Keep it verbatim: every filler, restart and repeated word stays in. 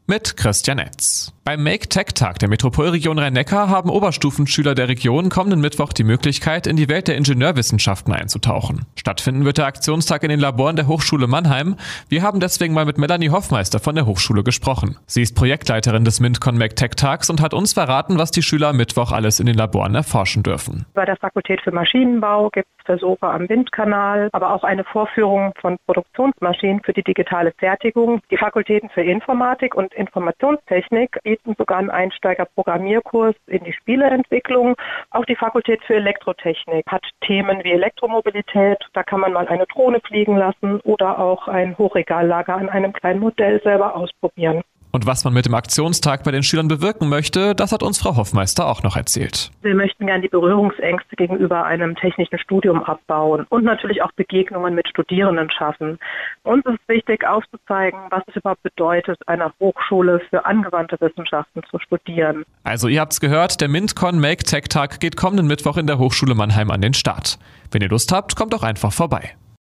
Mit Christian Etz. Beim Make-Tech-Tag der Metropolregion Rhein-Neckar haben Oberstufenschüler der Region kommenden Mittwoch die Möglichkeit, in die Welt der Ingenieurwissenschaften einzutauchen. Stattfinden wird der Aktionstag in den Laboren der Hochschule Mannheim. Wir haben deswegen mal mit Melanie Hoffmeister von der Hochschule gesprochen. Sie ist Projektleiterin des MINTCON Make-Tech-Tags und hat uns verraten, was die Schüler am Mittwoch alles in den Laboren erforschen dürfen. Bei der Fakultät für Maschinenbau gibt es Versuche am Windkanal, aber auch eine Vorführung von Produktionsmaschinen für die digitale Fertigung. Die Fakultäten für Informatik und Informationstechnik bieten sogar einen Einsteiger-Programmierkurs in die Spieleentwicklung. Auch die Fakultät für Elektrotechnik hat Themen wie Elektromobilität. Da kann man mal eine Drohne fliegen lassen oder auch ein Hochregallager an einem kleinen Modell selber ausprobieren. Und was man mit dem Aktionstag bei den Schülern bewirken möchte, das hat uns Frau Hoffmeister auch noch erzählt. Wir möchten gerne die Berührungsängste gegenüber einem technischen Studium abbauen und natürlich auch Begegnungen mit Studierenden schaffen. Uns ist wichtig aufzuzeigen, was es überhaupt bedeutet, einer Hochschule für angewandte Wissenschaften zu studieren. Also ihr habt's gehört, der MINTCON Make-Tech-Tag geht kommenden Mittwoch in der Hochschule Mannheim an den Start. Wenn ihr Lust habt, kommt doch einfach vorbei.